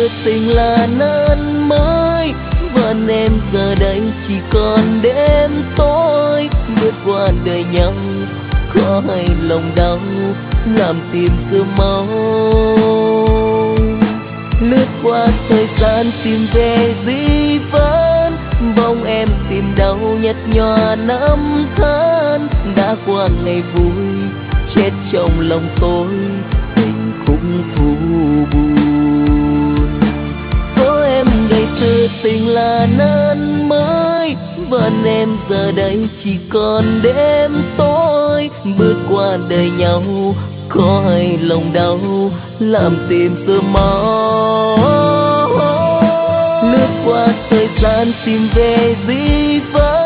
xưa tình là nên mới, vẫn em giờ đây chỉ còn đêm tối. Bước qua đời nhau có hay lòng đau làm tim cứ máu. Lướt qua thời gian tìm về di vãng, bóng em tìm đâu nhạt nhòa năm tháng. Đã qua ngày vui chết trong lòng tôi tình khúc thu buồn. Có em ngày xưa tình là nên mới, vẫn em giờ đây chỉ còn đêm tối. Bước qua đời nhau có hay lòng đau làm tim cứ máu. Lướt qua thời gian tìm về di vãng,